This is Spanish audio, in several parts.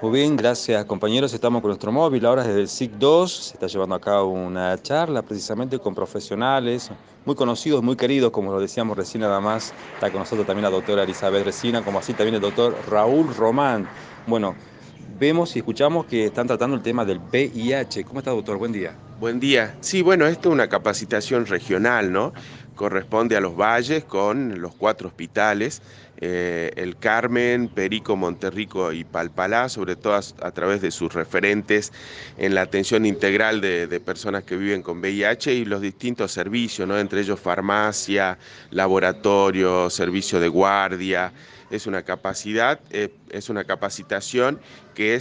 Muy bien, gracias compañeros. Estamos con nuestro móvil ahora desde el SIC 2. Se está llevando a cabo una charla precisamente con profesionales muy conocidos, muy queridos, como lo decíamos recién nada más. Está con nosotros también la doctora Elizabeth Resina, como así también el doctor Raúl Román. Bueno, vemos y escuchamos que están tratando el tema del VIH. ¿Cómo está, doctor? Buen día. Buen día. Sí, bueno, esto es una capacitación regional, ¿no? Corresponde a los valles con los 4 hospitales, El Carmen, Perico, Monterrico y Palpalá, sobre todo a través de sus referentes en la atención integral de personas que viven con VIH y los distintos servicios, ¿no? Entre ellos farmacia, laboratorio, servicio de guardia. Es una es una capacitación que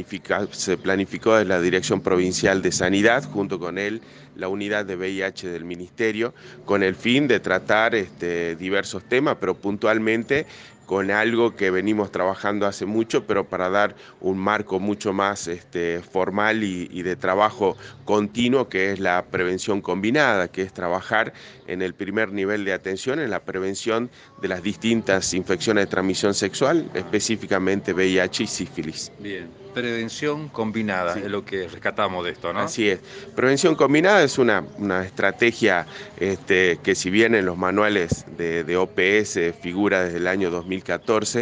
se planificó desde la Dirección Provincial de Sanidad, junto con la unidad de VIH del Ministerio, con el fin de tratar diversos temas, pero puntualmente con algo que venimos trabajando hace mucho, pero para dar un marco mucho más formal y de trabajo continuo, que es la prevención combinada, que es trabajar en el primer nivel de atención, en la prevención de las distintas infecciones de transmisión sexual, específicamente VIH y sífilis. Bien, prevención combinada Sí. es lo que rescatamos de esto, ¿no? Así es. Prevención combinada es una estrategia que si bien en los manuales de OPS figura desde el año 2014,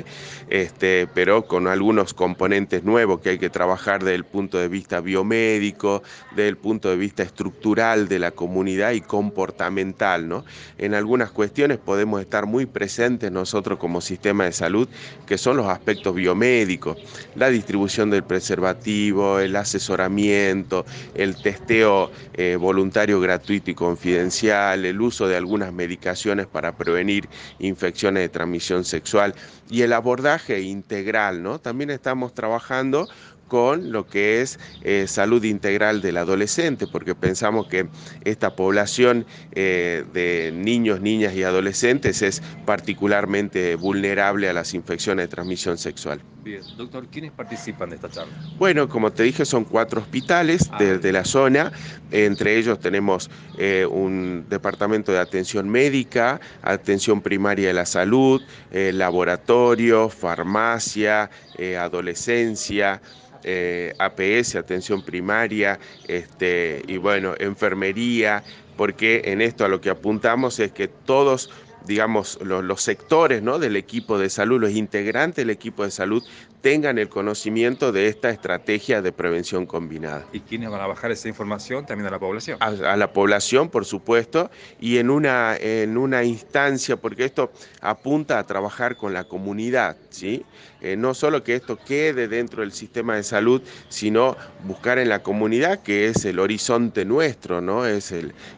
pero con algunos componentes nuevos que hay que trabajar desde el punto de vista biomédico, desde el punto de vista estructural de la comunidad y comportamental, ¿no? En algunas cuestiones podemos estar muy presentes nosotros como sistema de salud, que son los aspectos biomédicos, la distribución del preservativo, el asesoramiento, el testeo voluntario gratuito y confidencial, el uso de algunas medicaciones para prevenir infecciones de transmisión sexual y el abordaje integral, ¿no? También estamos trabajando con lo que es salud integral del adolescente, porque pensamos que esta población de niños, niñas y adolescentes es particularmente vulnerable a las infecciones de transmisión sexual. Bien, doctor, ¿quiénes participan de esta charla? Bueno, como te dije, son 4 hospitales de Bien. la zona. Entre ellos tenemos un departamento de atención médica, atención primaria de la salud, laboratorio, farmacia, adolescencia. APS, atención primaria, y bueno, enfermería, porque en esto a lo que apuntamos es que todos, digamos, los sectores, ¿no?, del equipo de salud, los integrantes del equipo de salud, tengan el conocimiento de esta estrategia de prevención combinada. ¿Y quiénes van a bajar esa información también a la población? A la población, por supuesto, y en una instancia, porque esto apunta a trabajar con la comunidad, ¿sí? No solo que esto quede dentro del sistema de salud, sino buscar en la comunidad, que es el horizonte nuestro, ¿no? Es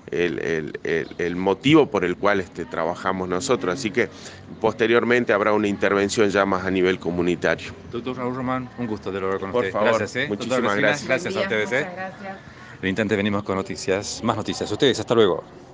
el motivo por el cual trabajamos nosotros. Así que posteriormente habrá una intervención ya más a nivel comunitario. Doctor Raúl Román, un gusto de hablar con Por usted. favor, Gracias, ¿eh? Doctor muchísimas Resina, gracias. gracias a ustedes, ¿eh? Muchas gracias. En el instante venimos con noticias, más noticias. Ustedes, hasta luego.